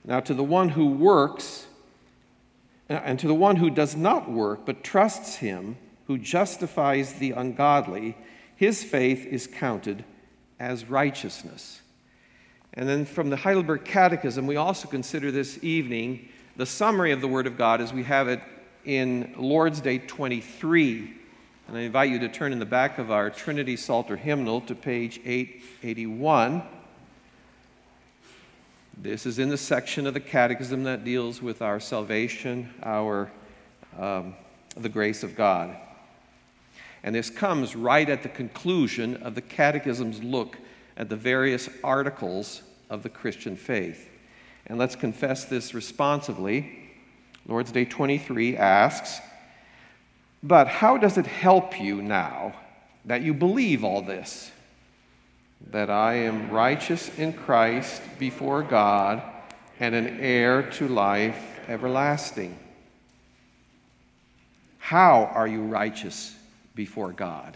Now to the one who works, and to the one who does not work, but trusts him who justifies the ungodly, his faith is counted as righteousness. And then from the Heidelberg Catechism, we also consider this evening the summary of the Word of God as we have it in Lord's Day 23. And I invite you to turn in the back of our Trinity Psalter hymnal to page 881. This is in the section of the Catechism that deals with our salvation, the grace of God. And this comes right at the conclusion of the Catechism's look at the various articles of the Christian faith. And let's confess this responsively. Lord's Day 23 asks, "But how does it help you now that you believe all this? That I am righteous in Christ before God and an heir to life everlasting." How are you righteous before God?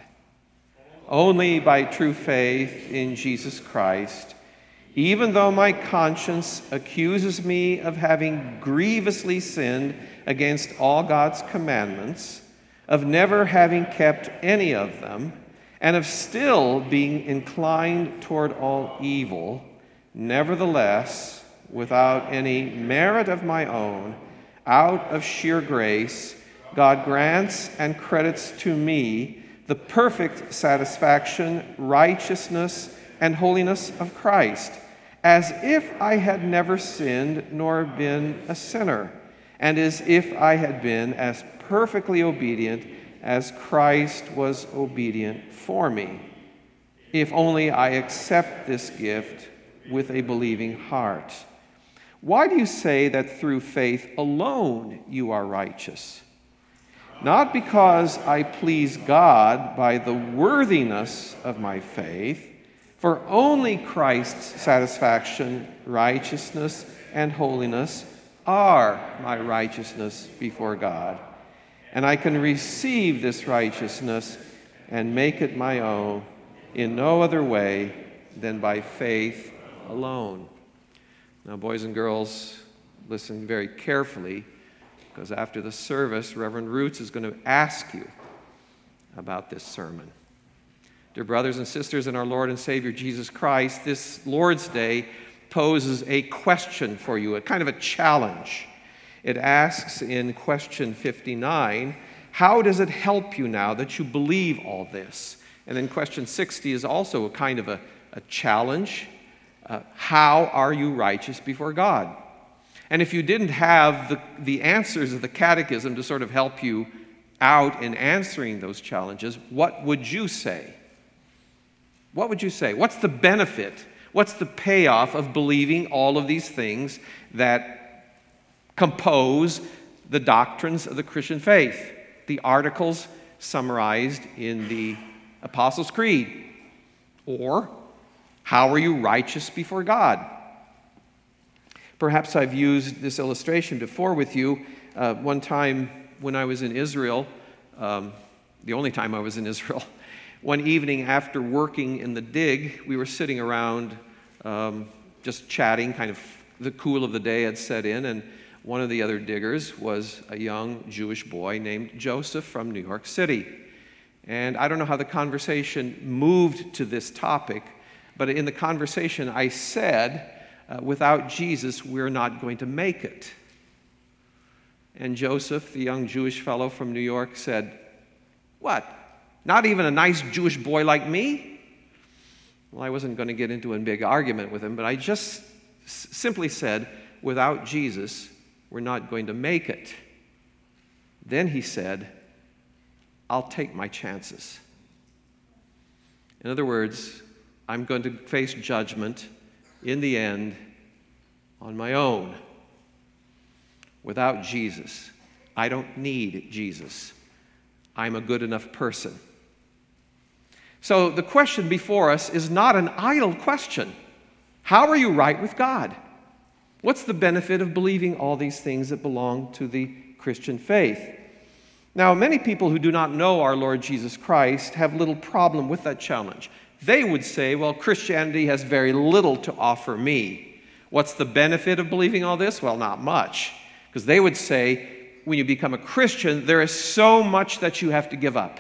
Only by true faith in Jesus Christ, even though my conscience accuses me of having grievously sinned against all God's commandments, of never having kept any of them, and of still being inclined toward all evil. Nevertheless, without any merit of my own, out of sheer grace, God grants and credits to me the perfect satisfaction, righteousness, and holiness of Christ, as if I had never sinned nor been a sinner, and as if I had been as perfectly obedient as Christ was obedient for me, if only I accept this gift with a believing heart. Why do you say that through faith alone you are righteous? Not because I please God by the worthiness of my faith, for only Christ's satisfaction, righteousness, and holiness are my righteousness before God. And I can receive this righteousness and make it my own in no other way than by faith alone. Now, boys and girls, listen very carefully, because after the service, Reverend Roots is going to ask you about this sermon. Dear brothers and sisters in our Lord and Savior Jesus Christ, this Lord's Day poses a question for you, a kind of a challenge. It asks in question 59, how does it help you now that you believe all this? And then question 60 is also a kind of a challenge. How are you righteous before God? And if you didn't have the answers of the Catechism to sort of help you out in answering those challenges, what would you say? What would you say? What's the benefit? What's the payoff of believing all of these things that compose the doctrines of the Christian faith, the articles summarized in the Apostles' Creed? Or, how are you righteous before God? Perhaps I've used this illustration before with you. One time when I was in Israel, the only time I was in Israel, one evening after working in the dig, we were sitting around just chatting, kind of the cool of the day had set in, and one of the other diggers was a young Jewish boy named Joseph from New York City. And I don't know how the conversation moved to this topic, but in the conversation I said, without Jesus, we're not going to make it. And Joseph, the young Jewish fellow from New York, said, "What? Not even a nice Jewish boy like me?" Well, I wasn't going to get into a big argument with him, but I just simply said, without Jesus, we're not going to make it. Then he said, "I'll take my chances." In other words, I'm going to face judgment in the end on my own. Without Jesus, I don't need Jesus. I'm a good enough person. So the question before us is not an idle question. How are you right with God? What's the benefit of believing all these things that belong to the Christian faith? Now, many people who do not know our Lord Jesus Christ have little problem with that challenge. They would say, well, Christianity has very little to offer me. What's the benefit of believing all this? Well, not much. Because they would say, when you become a Christian, there is so much that you have to give up.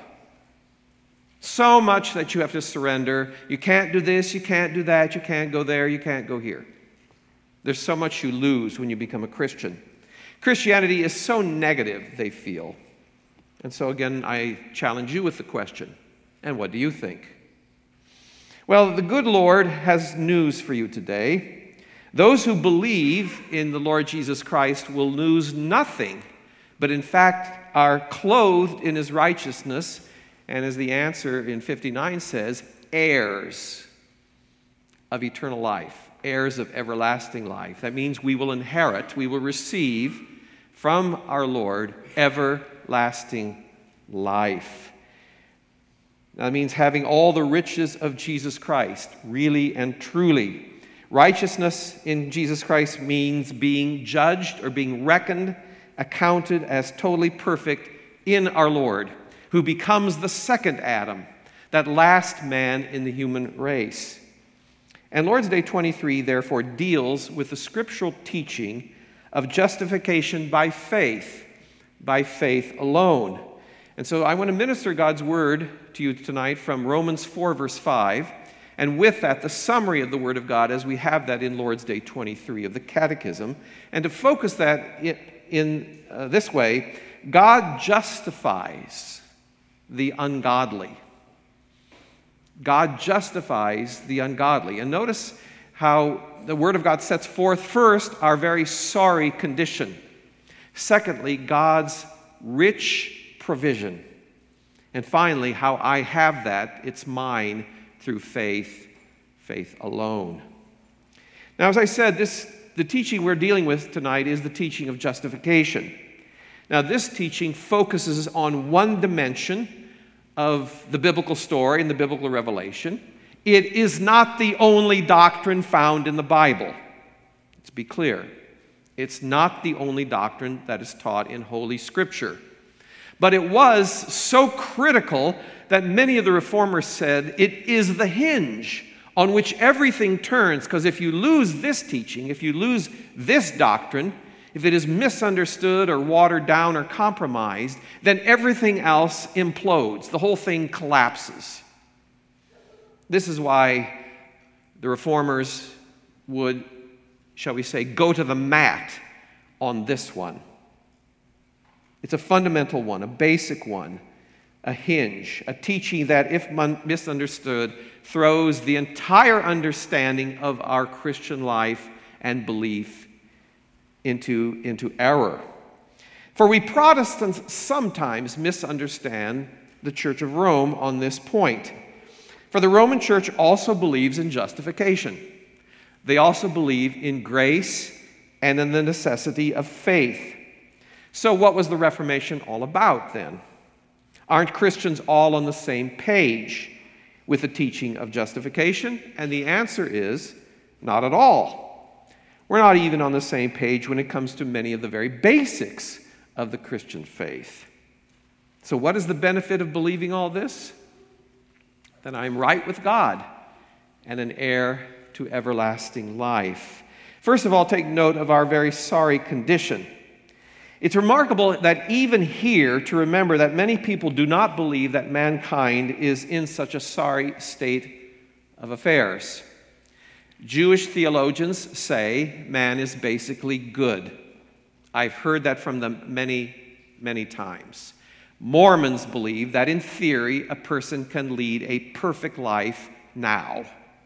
So much that you have to surrender. You can't do this, you can't do that, you can't go there, you can't go here. There's so much you lose when you become a Christian. Christianity is so negative, they feel. And so again, I challenge you with the question, and what do you think? Well, the good Lord has news for you today. Those who believe in the Lord Jesus Christ will lose nothing, but in fact are clothed in his righteousness, and as the answer in 59 says, heirs of eternal life, heirs of everlasting life. That means we will inherit, we will receive from our Lord everlasting life. That means having all the riches of Jesus Christ, really and truly. Righteousness in Jesus Christ means being judged or being reckoned, accounted as totally perfect in our Lord, who becomes the second Adam, that last man in the human race. And Lord's Day 23, therefore, deals with the scriptural teaching of justification by faith alone. And so I want to minister God's word to you tonight from Romans 4, verse 5, and with that, the summary of the Word of God as we have that in Lord's Day 23 of the Catechism. And to focus that in this way, God justifies the ungodly. God justifies the ungodly. And notice how the Word of God sets forth, first, our very sorry condition. Secondly, God's rich provision. And finally, how I have that, it's mine through faith alone. Now, as I said, the teaching we're dealing with tonight is the teaching of justification. Now, this teaching focuses on one dimension of the biblical story and the biblical revelation. It is not the only doctrine found in the Bible. Let's be clear. It's not the only doctrine that is taught in Holy Scripture. But it was so critical that many of the reformers said it is the hinge on which everything turns, because if you lose this teaching, if you lose this doctrine, if it is misunderstood or watered down or compromised, then everything else implodes. The whole thing collapses. This is why the reformers would, shall we say, go to the mat on this one. It's a fundamental one, a basic one, a hinge, a teaching that, if misunderstood, throws the entire understanding of our Christian life and belief into error. For we Protestants sometimes misunderstand the Church of Rome on this point. For the Roman Church also believes in justification. They also believe in grace and in the necessity of faith. So what was the Reformation all about then? Aren't Christians all on the same page with the teaching of justification? And the answer is, not at all. We're not even on the same page when it comes to many of the very basics of the Christian faith. So what is the benefit of believing all this? That I'm right with God and an heir to everlasting life. First of all, take note of our very sorry condition. It's remarkable that even here, to remember that many people do not believe that mankind is in such a sorry state of affairs. Jewish theologians say man is basically good. I've heard that from them many, many times. Mormons believe that in theory, a person can lead a perfect life now.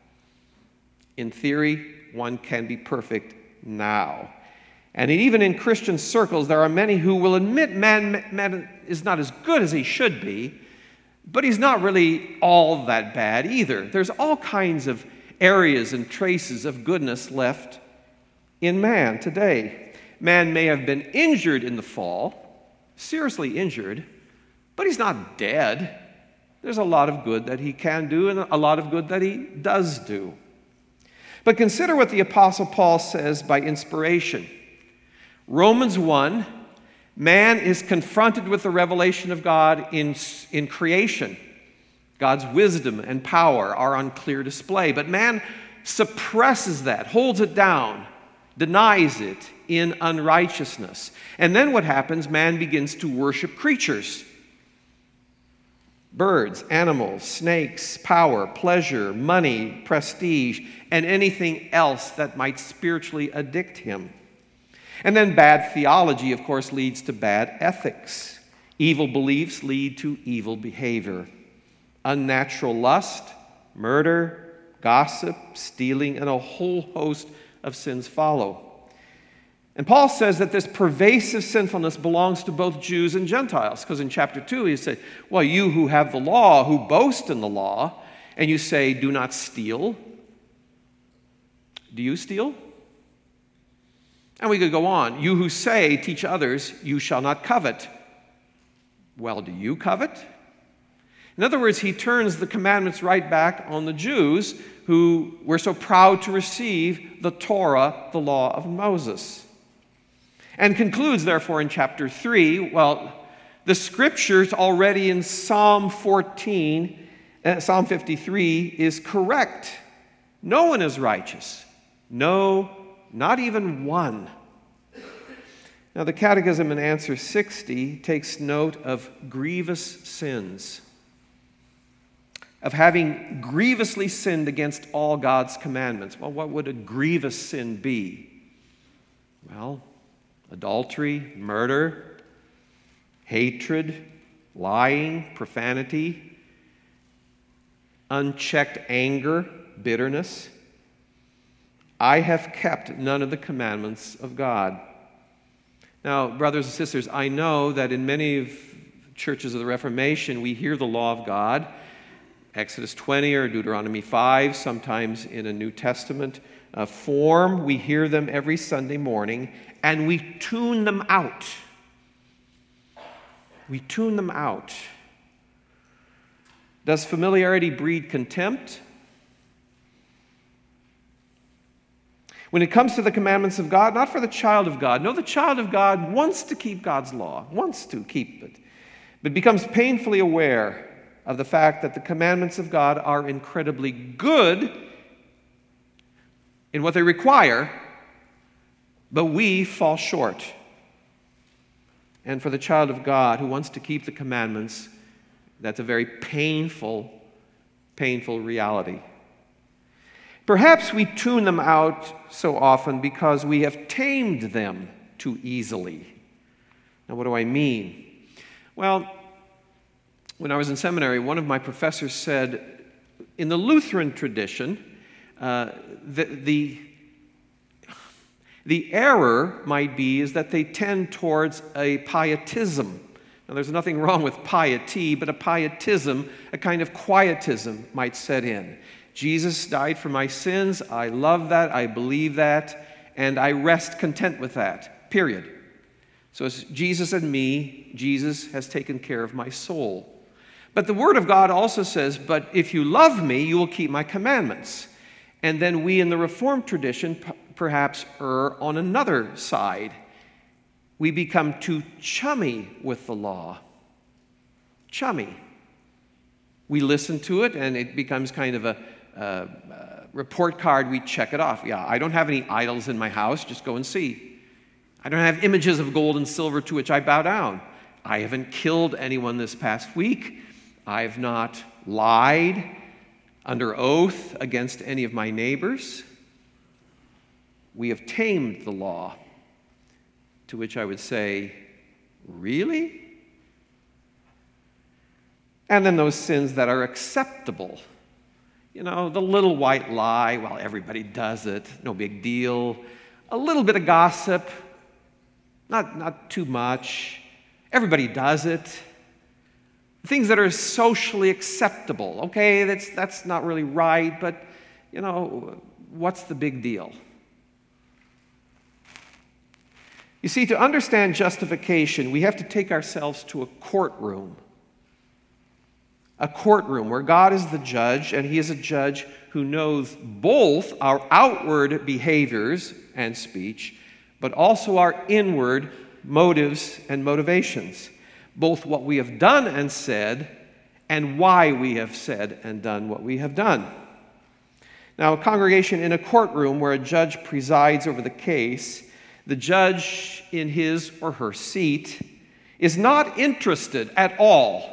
In theory, one can be perfect now. And even in Christian circles, there are many who will admit man is not as good as he should be, but he's not really all that bad either. There's all kinds of areas and traces of goodness left in man today. Man may have been injured in the fall, seriously injured, but he's not dead. There's a lot of good that he can do and a lot of good that he does do. But consider what the Apostle Paul says by inspiration. Romans 1, man is confronted with the revelation of God in creation. God's wisdom and power are on clear display. But man suppresses that, holds it down, denies it in unrighteousness. And then what happens? Man begins to worship creatures. Birds, animals, snakes, power, pleasure, money, prestige, and anything else that might spiritually addict him. And then bad theology, of course, leads to bad ethics. Evil beliefs lead to evil behavior. Unnatural lust, murder, gossip, stealing, and a whole host of sins follow. And Paul says that this pervasive sinfulness belongs to both Jews and Gentiles, because in chapter 2 he said, well, you who have the law, who boast in the law, and you say, do not steal. Do you steal? And we could go on. You who say, teach others, you shall not covet. Well, do you covet? In other words, he turns the commandments right back on the Jews who were so proud to receive the Torah, the law of Moses. And concludes, therefore, in chapter 3, well, the scriptures already in Psalm 53 is correct. No one is righteous. No, not even one. Now, the Catechism in answer 60 takes note of grievous sins, of having grievously sinned against all God's commandments. Well, what would a grievous sin be? Well, adultery, murder, hatred, lying, profanity, unchecked anger, bitterness. I have kept none of the commandments of God. Now, brothers and sisters, I know that in many of churches of the Reformation, we hear the law of God, Exodus 20 or Deuteronomy 5, sometimes in a New Testament form. We hear them every Sunday morning, and we tune them out. We tune them out. Does familiarity breed contempt? When it comes to the commandments of God, not for the child of God. No, the child of God wants to keep God's law, wants to keep it, but becomes painfully aware of the fact that the commandments of God are incredibly good in what they require, but we fall short. And for the child of God who wants to keep the commandments, that's a very painful reality. Perhaps we tune them out so often because we have tamed them too easily. Now, what do I mean? Well, when I was in seminary, one of my professors said, in the Lutheran tradition, the error might be is that they tend towards a pietism. Now, there's nothing wrong with piety, but a pietism, a kind of quietism might set in. Jesus died for my sins. I love that. I believe that. And I rest content with that, period. So it's Jesus and me. Jesus has taken care of my soul. But the Word of God also says, but if you love me, you will keep my commandments. And then we in the Reformed tradition perhaps err on another side. We become too chummy with the law. Chummy. We listen to it and it becomes kind of a report card. We check it off. Yeah, I don't have any idols in my house. Just go and see. I don't have images of gold and silver to which I bow down. I haven't killed anyone this past week. I've not lied under oath against any of my neighbors. We have tamed the law, to which I would say, really? And then those sins that are acceptable. You know, the little white lie, well, everybody does it, no big deal. A little bit of gossip, not too much. Everybody does it. Things that are socially acceptable. Okay, that's not really right, but, you know, what's the big deal? You see, to understand justification, we have to take ourselves to a courtroom. A courtroom where God is the judge, and He is a judge who knows both our outward behaviors and speech, but also our inward motives and motivations, both what we have done and said, and why we have said and done what we have done. Now, a congregation in a courtroom where a judge presides over the case, the judge in his or her seat is not interested at all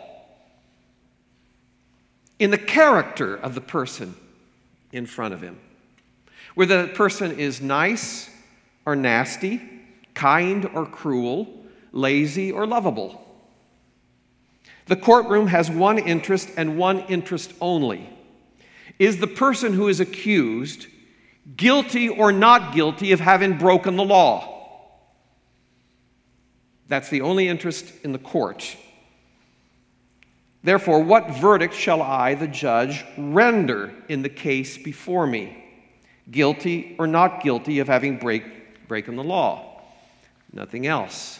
in the character of the person in front of him. Whether the person is nice or nasty, kind or cruel, lazy or lovable. The courtroom has one interest and one interest only. Is the person who is accused guilty or not guilty of having broken the law? That's the only interest in the court. Therefore, what verdict shall I, the judge, render in the case before me? Guilty or not guilty of having broken the law? Nothing else.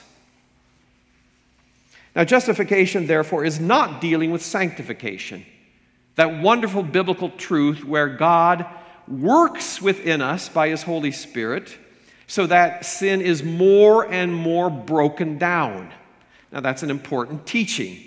Now, justification, therefore, is not dealing with sanctification. That wonderful biblical truth where God works within us by His Holy Spirit so that sin is more and more broken down. Now, that's an important teaching,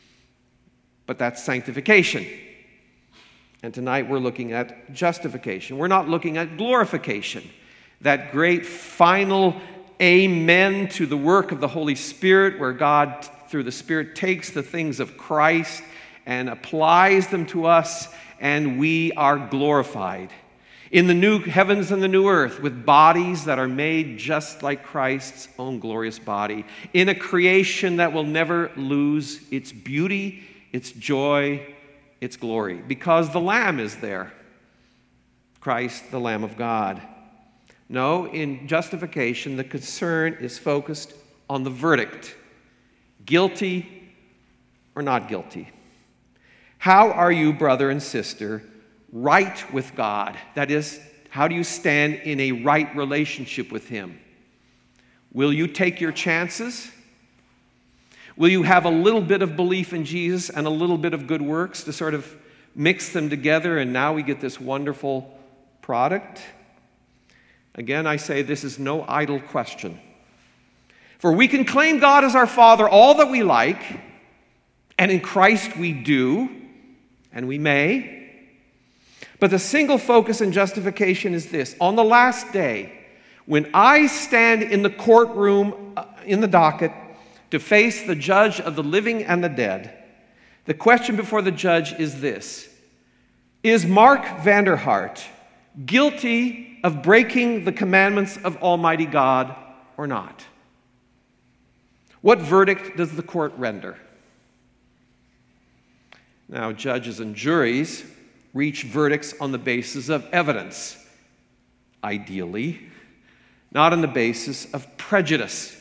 but that's sanctification. And tonight we're looking at justification. We're not looking at glorification, that great final amen to the work of the Holy Spirit where God, through the Spirit, takes the things of Christ and applies them to us, and we are glorified in the new heavens and the new earth with bodies that are made just like Christ's own glorious body, in a creation that will never lose its beauty, its joy, its glory, because the Lamb is there, Christ, the Lamb of God. No, in justification, the concern is focused on the verdict, guilty or not guilty. How are you, brother and sister, right with God? That is, how do you stand in a right relationship with Him? Will you take your chances? Will you have a little bit of belief in Jesus and a little bit of good works to sort of mix them together, and now we get this wonderful product? Again, I say this is no idle question. For we can claim God as our Father all that we like, and in Christ we do, and we may. But the single focus in justification is this: on the last day, when I stand in the courtroom, in the docket, to face the judge of the living and the dead, the question before the judge is this: is Mark Vanderhart guilty of breaking the commandments of Almighty God or not? What verdict does the court render? Now, judges and juries reach verdicts on the basis of evidence, ideally, not on the basis of prejudice.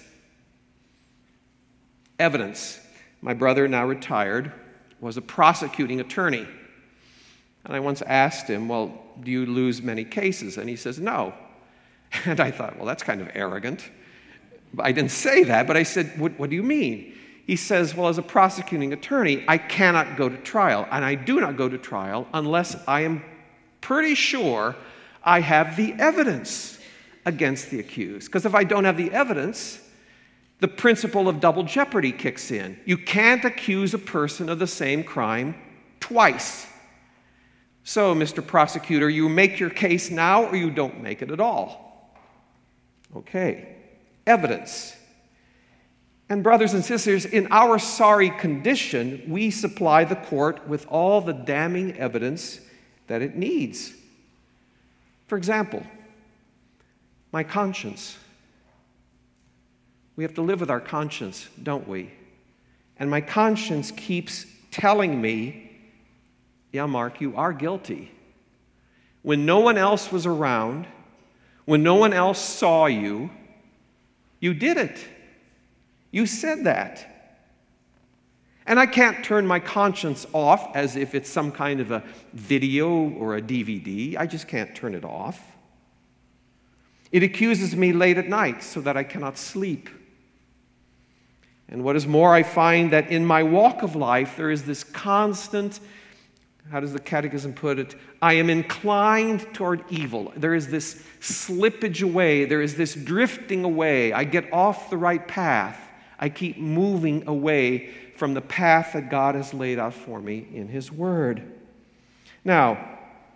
Evidence. My brother, now retired, was a prosecuting attorney. And I once asked him, well, do you lose many cases? And he says, no. And I thought, well, that's kind of arrogant. I didn't say that, but I said, what do you mean? He says, well, as a prosecuting attorney, I cannot go to trial. And I do not go to trial unless I am pretty sure I have the evidence against the accused. Because if I don't have the evidence, the principle of double jeopardy kicks in. You can't accuse a person of the same crime twice. So, Mr. Prosecutor, you make your case now or you don't make it at all. Okay, evidence. And brothers and sisters, in our sorry condition, we supply the court with all the damning evidence that it needs. For example, my conscience. We have to live with our conscience, don't we? And my conscience keeps telling me, yeah, Mark, you are guilty. When no one else was around, when no one else saw you, you did it. You said that. And I can't turn my conscience off as if it's some kind of a video or a DVD. I just can't turn it off. It accuses me late at night so that I cannot sleep. And what is more, I find that in my walk of life, there is this constant, how does the Catechism put it? I am inclined toward evil. There is this slippage away. There is this drifting away. I get off the right path. I keep moving away from the path that God has laid out for me in His Word. Now,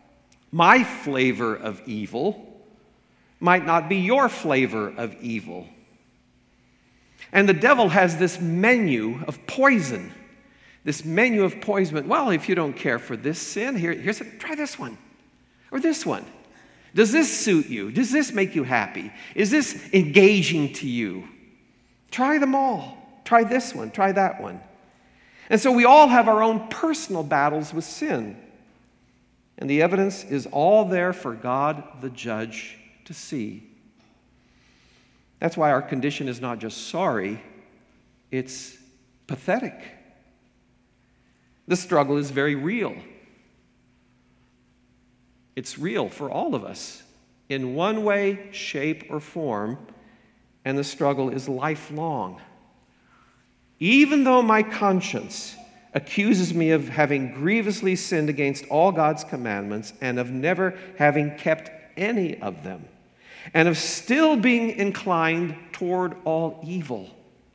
My flavor of evil might not be your flavor of evil. And the devil has this menu of poison. This menu of poison. Well, if you don't care for this sin, try this one. Or this one. Does this suit you? Does this make you happy? Is this engaging to you? Try them all. Try this one. Try that one. And so we all have our own personal battles with sin. And the evidence is all there for God, the judge, to see. That's why our condition is not just sorry, it's pathetic. The struggle is very real. It's real for all of us in one way, shape, or form, and the struggle is lifelong. Even though my conscience accuses me of having grievously sinned against all God's commandments and of never having kept any of them, and of still being inclined toward all evil.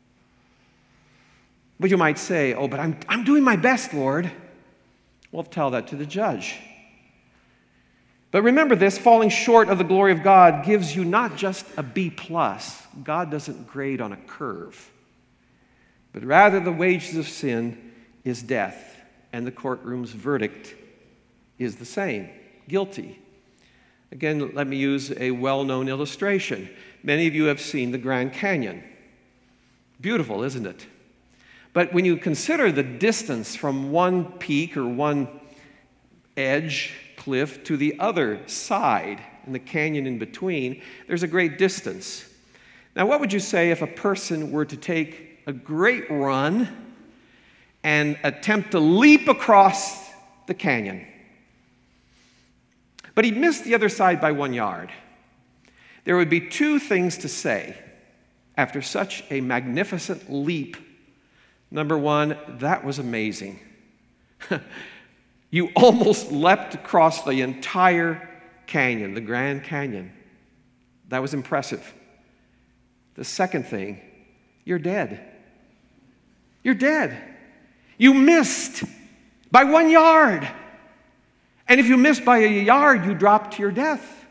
But you might say, oh, but I'm doing my best, Lord. Well, tell that to the judge. But remember this, falling short of the glory of God gives you not just a B+. God doesn't grade on a curve. But rather the wages of sin is death, and the courtroom's verdict is the same, guilty. Again, let me use a well-known illustration. Many of you have seen the Grand Canyon. Beautiful, isn't it? But when you consider the distance from one peak or one edge cliff to the other side and the canyon in between, there's a great distance. Now, what would you say if a person were to take a great run and attempt to leap across the canyon? But he missed the other side by 1 yard. There would be two things to say after such a magnificent leap. Number one, that was amazing. You almost leapt across the entire canyon, the Grand Canyon. That was impressive. The second thing, you're dead. You're dead. You missed by 1 yard. And if you missed by a yard, you drop to your death.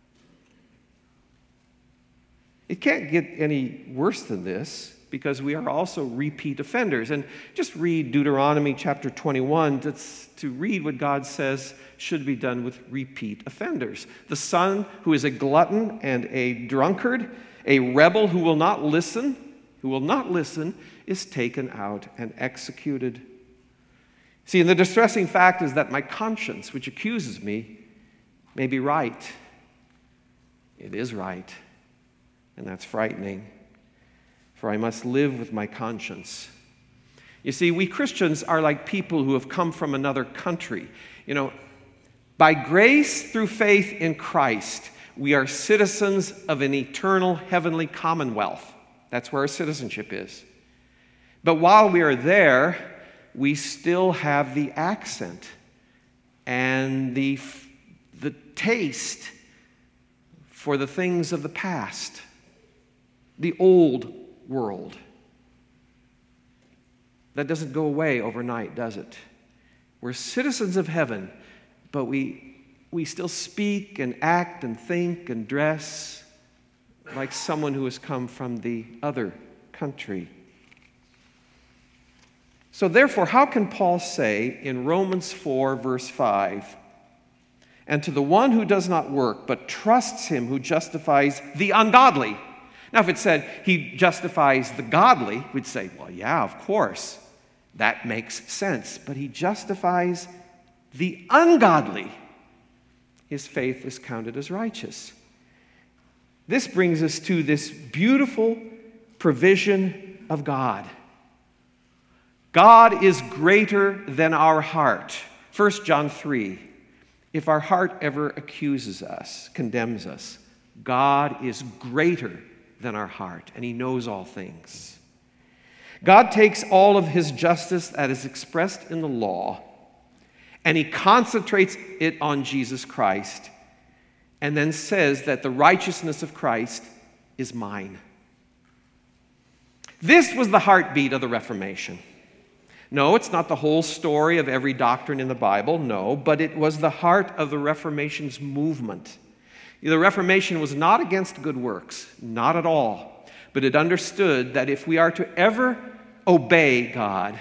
It can't get any worse than this because we are also repeat offenders. And just read Deuteronomy chapter 21 to read what God says should be done with repeat offenders. The son who is a glutton and a drunkard, a rebel who will not listen, is taken out and executed. See, and the distressing fact is that my conscience, which accuses me, may be right. It is right, and that's frightening, for I must live with my conscience. You see, we Christians are like people who have come from another country. By grace through faith in Christ, we are citizens of an eternal heavenly commonwealth. That's where our citizenship is. But while we are there, we still have the accent and the taste for the things of the past, the old world. That doesn't go away overnight, does it? We're citizens of heaven, but we still speak and act and think and dress like someone who has come from the other country. So therefore, how can Paul say in Romans 4, verse 5, and to the one who does not work, but trusts him who justifies the ungodly? Now, if it said he justifies the godly, we'd say, well, yeah, of course. That makes sense. But he justifies the ungodly. His faith is counted as righteous. This brings us to this beautiful provision of God. God is greater than our heart. 1 John 3, if our heart ever accuses us, condemns us, God is greater than our heart, and he knows all things. God takes all of his justice that is expressed in the law, and he concentrates it on Jesus Christ, and then says that the righteousness of Christ is mine. This was the heartbeat of the Reformation. No, it's not the whole story of every doctrine in the Bible, no, but it was the heart of the Reformation's movement. The Reformation was not against good works, not at all, but it understood that if we are to ever obey God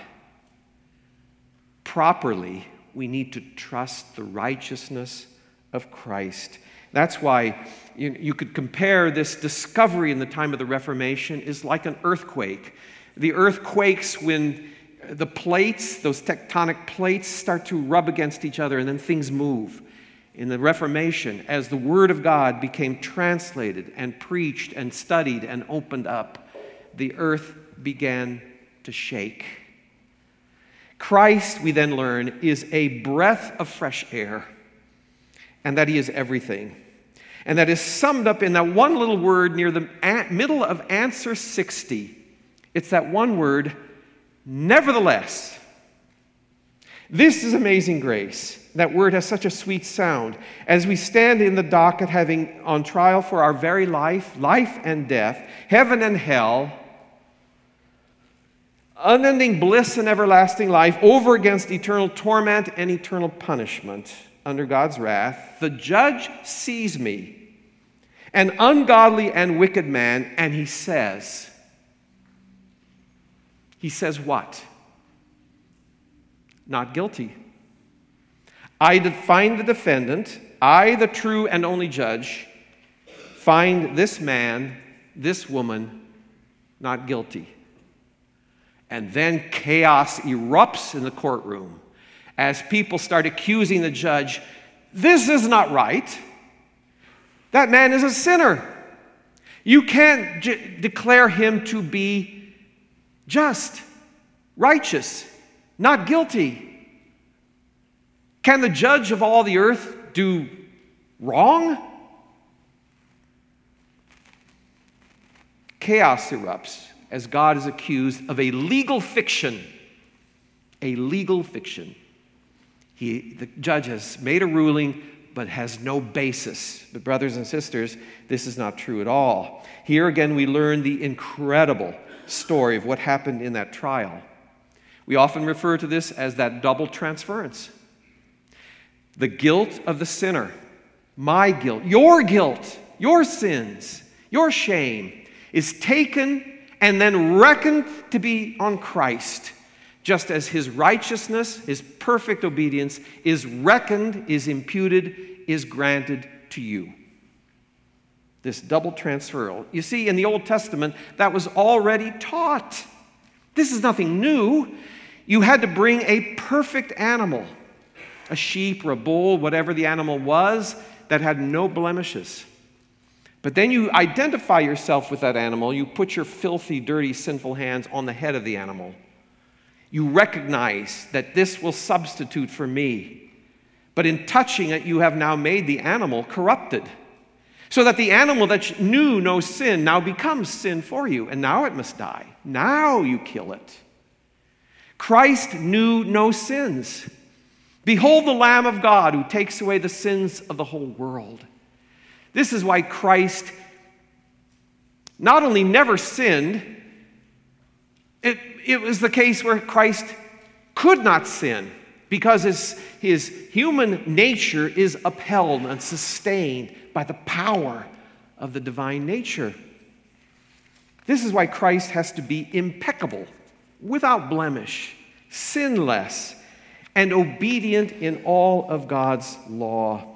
properly, we need to trust the righteousness of Christ. That's why you could compare this discovery in the time of the Reformation is like an earthquake. The earth quakes when the plates, those tectonic plates, start to rub against each other and then things move. In the Reformation, as the Word of God became translated and preached and studied and opened up, the earth began to shake. Christ, we then learn, is a breath of fresh air, and that He is everything. And that is summed up in that one little word near the middle of answer 60. It's that one word, nevertheless. This is amazing grace. That word has such a sweet sound. As we stand in the docket having on trial for our very life and death, heaven and hell, unending bliss and everlasting life over against eternal torment and eternal punishment under God's wrath, the judge sees me, an ungodly and wicked man, and he says what? Not guilty. I find the defendant, I, the true and only judge, find this man, this woman, not guilty. And then chaos erupts in the courtroom as people start accusing the judge, this is not right. That man is a sinner. You can't declare him to be just, righteous, not guilty. Can the judge of all the earth do wrong? Chaos erupts as God is accused of a legal fiction. A legal fiction. The judge has made a ruling, but has no basis. But brothers and sisters, this is not true at all. Here again we learn the incredible story of what happened in that trial. We often refer to this as that double transference. The guilt of the sinner, my guilt, your sins, your shame, is taken and then reckoned to be on Christ, just as his righteousness, his perfect obedience, is reckoned, is imputed, is granted to you. This double transferal. You see, in the Old Testament, that was already taught. This is nothing new. You had to bring a perfect animal, a sheep or a bull, whatever the animal was, that had no blemishes. But then you identify yourself with that animal. You put your filthy, dirty, sinful hands on the head of the animal. You recognize that this will substitute for me. But in touching it, you have now made the animal corrupted. So that the animal that knew no sin now becomes sin for you. And now it must die. Now you kill it. Christ knew no sins. Behold the Lamb of God who takes away the sins of the whole world. This is why Christ not only never sinned, it was the case where Christ could not sin because his human nature is upheld and sustained by the power of the divine nature. This is why Christ has to be impeccable, without blemish, sinless, and obedient in all of God's law.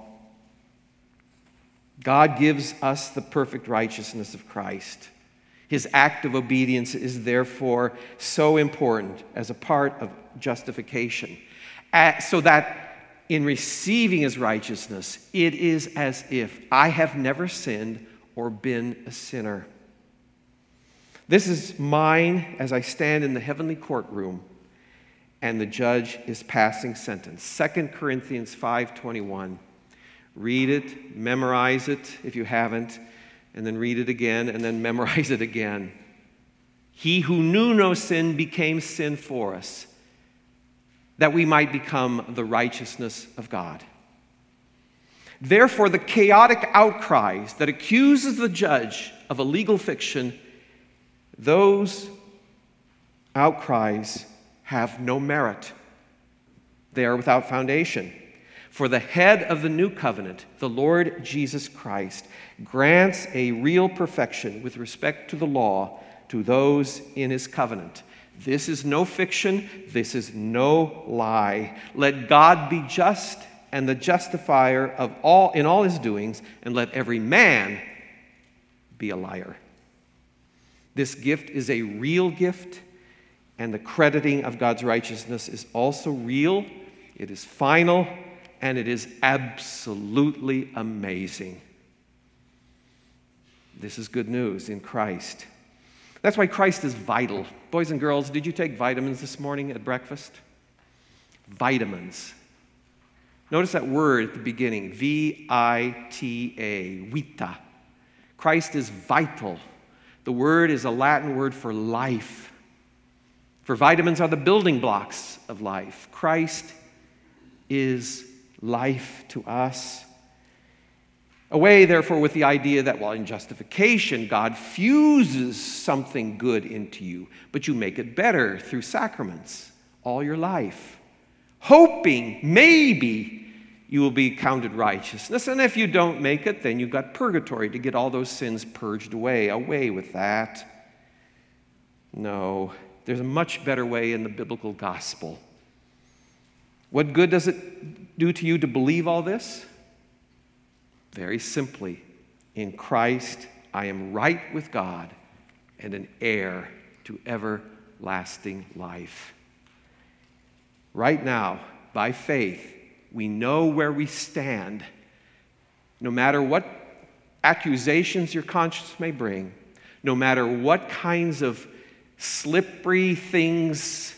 God gives us the perfect righteousness of Christ. His act of obedience is therefore so important as a part of justification, so that in receiving his righteousness, it is as if I have never sinned or been a sinner. This is mine as I stand in the heavenly courtroom and the judge is passing sentence. 2 Corinthians 5:21. Read it, memorize it if you haven't, and then read it again, and then memorize it again. He who knew no sin became sin for us, that we might become the righteousness of God. Therefore, the chaotic outcries that accuses the judge of a legal fiction, those outcries have no merit. They are without foundation. For the head of the new covenant, the Lord Jesus Christ, grants a real perfection with respect to the law to those in his covenant. This is no fiction. This is no lie. Let God be just and the justifier of all in all his doings, and let every man be a liar. This gift is a real gift, and the crediting of God's righteousness is also real. It is final, and it is absolutely amazing. This is good news in Christ. That's why Christ is vital. Boys and girls, did you take vitamins this morning at breakfast? Vitamins. Notice that word at the beginning, V-I-T-A, vita. Christ is vital. The word is a Latin word for life. For vitamins are the building blocks of life. Christ is life to us. Away, therefore, with the idea that, well, in justification, God fuses something good into you, but you make it better through sacraments all your life, hoping maybe you will be counted righteousness. And if you don't make it, then you've got purgatory to get all those sins purged away. Away with that. No, there's a much better way in the biblical gospel. What good does it do to you to believe all this? Very simply, in Christ, I am right with God and an heir to everlasting life. Right now, by faith, we know where we stand. No matter what accusations your conscience may bring, no matter what kinds of slippery things,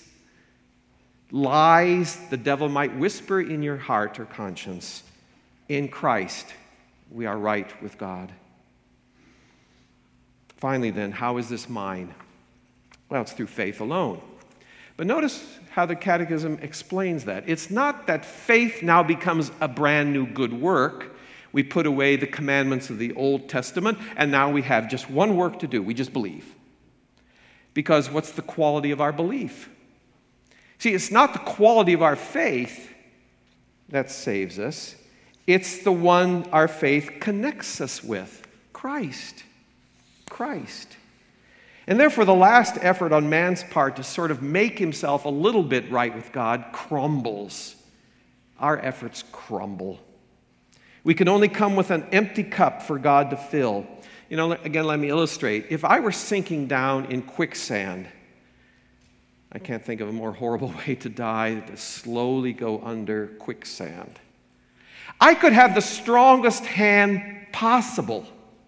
lies the devil might whisper in your heart or conscience, in Christ, we are right with God. Finally, then, how is this mine? Well, it's through faith alone. But notice how the Catechism explains that. It's not that faith now becomes a brand new good work. We put away the commandments of the Old Testament, and now we have just one work to do. We just believe. Because what's the quality of our belief? See, it's not the quality of our faith that saves us. It's the one our faith connects us with, Christ. Christ. And therefore, the last effort on man's part to sort of make himself a little bit right with God crumbles. Our efforts crumble. We can only come with an empty cup for God to fill. You know, again, let me illustrate. If I were sinking down in quicksand, I can't think of a more horrible way to die than to slowly go under quicksand. I could have the strongest hand possible,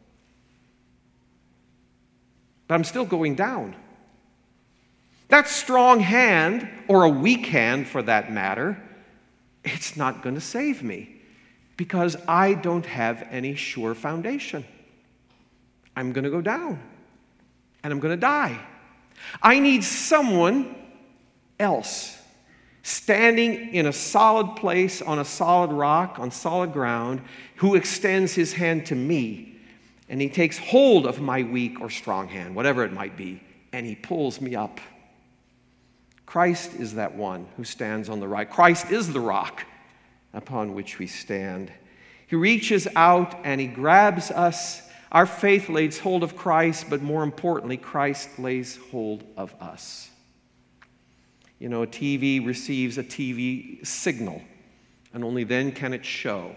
but I'm still going down. That strong hand, or a weak hand for that matter, it's not going to save me because I don't have any sure foundation. I'm going to go down and I'm going to die. I need someone else standing in a solid place, on a solid rock, on solid ground, who extends his hand to me, and he takes hold of my weak or strong hand, whatever it might be, and he pulls me up. Christ is that one who stands on the right. Christ is the rock upon which we stand. He reaches out and he grabs us. Our faith lays hold of Christ, but more importantly, Christ lays hold of us. You know, a TV receives a TV signal, and only then can it show.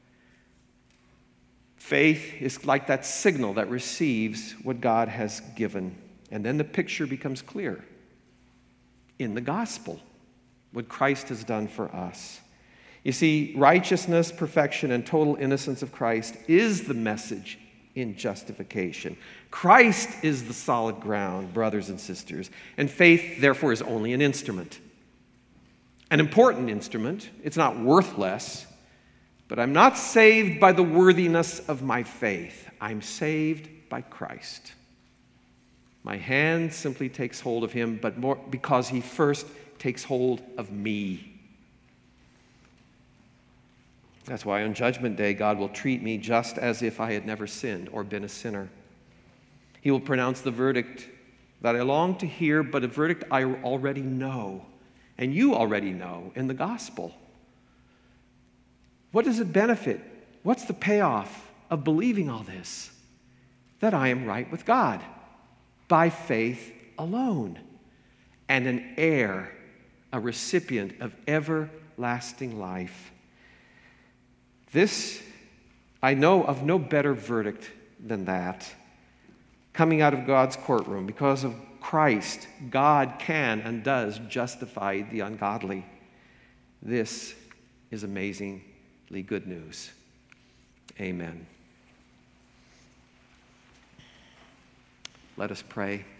Faith is like that signal that receives what God has given, and then the picture becomes clear in the gospel, what Christ has done for us. You see, righteousness, perfection, and total innocence of Christ is the message in justification. Christ is the solid ground, brothers and sisters, and faith, therefore, is only an instrument. An important instrument. It's not worthless, but I'm not saved by the worthiness of my faith. I'm saved by Christ. My hand simply takes hold of him, but more because he first takes hold of me. That's why on Judgment Day, God will treat me just as if I had never sinned or been a sinner. He will pronounce the verdict that I long to hear, but a verdict I already know. and you already know in the gospel. What does it benefit? What's the payoff of believing all this? That I am right with God by faith alone, and an heir, a recipient of everlasting life. This, I know of no better verdict than that. Coming out of God's courtroom, because of Christ, God can and does justify the ungodly. This is amazingly good news. Amen. Let us pray.